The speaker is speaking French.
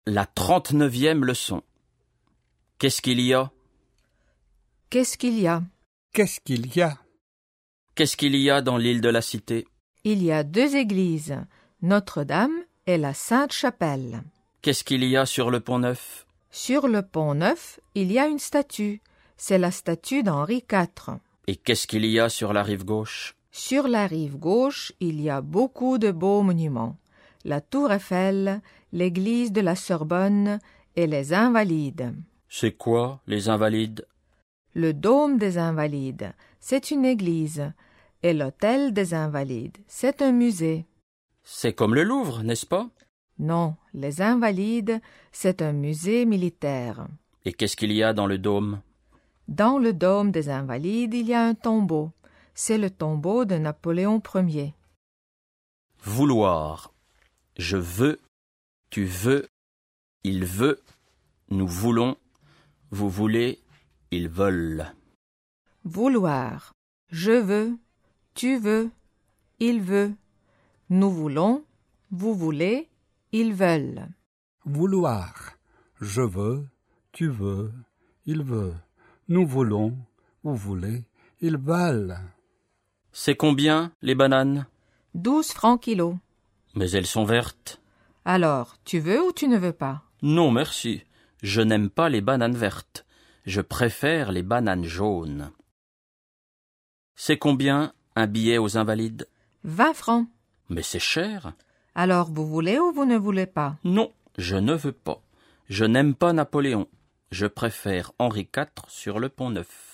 La 39e leçon. Qu'est-ce qu'il y a? Qu'est-ce qu'il y a? Qu'est-ce qu'il y a? Qu'est-ce qu'il y a dans l'île de la Cité? Il y a 2 églises, Notre-Dame et la Sainte-Chapelle. Qu'est-ce qu'il y a sur le pont Neuf? Sur le pont Neuf, il y a une statue. C'est la statue d'Henri IV. Et qu'est-ce qu'il y a sur la rive gauche? Sur la rive gauche, il y a beaucoup de beaux monuments. La Tour Eiffel, l'église de la Sorbonne et les Invalides. C'est quoi, les Invalides? Le dôme des Invalides, c'est une église. Et l'hôtel des Invalides, c'est un musée. C'est comme le Louvre, n'est-ce pas? Non, les Invalides, c'est un musée militaire. Et qu'est-ce qu'il y a dans le dôme? Dans le dôme des Invalides, il y a un tombeau. C'est le tombeau de Napoléon Ier. Vouloir. Je veux, tu veux, il veut, nous voulons, vous voulez, ils veulent. Vouloir. Je veux, tu veux, il veut, nous voulons, vous voulez, ils veulent. Vouloir. Je veux, tu veux, il veut. Nous voulons, vous voulez, ils veulent. C'est combien, les bananes? 12 francs kilo. Mais elles sont vertes. Alors, tu veux ou tu ne veux pas? Non, merci. Je n'aime pas les bananes vertes. Je préfère les bananes jaunes. C'est combien, un billet aux Invalides? 20 francs. Mais c'est cher. Alors, vous voulez ou vous ne voulez pas? Non, je ne veux pas. Je n'aime pas Napoléon. Je préfère Henri IV sur le pont Neuf.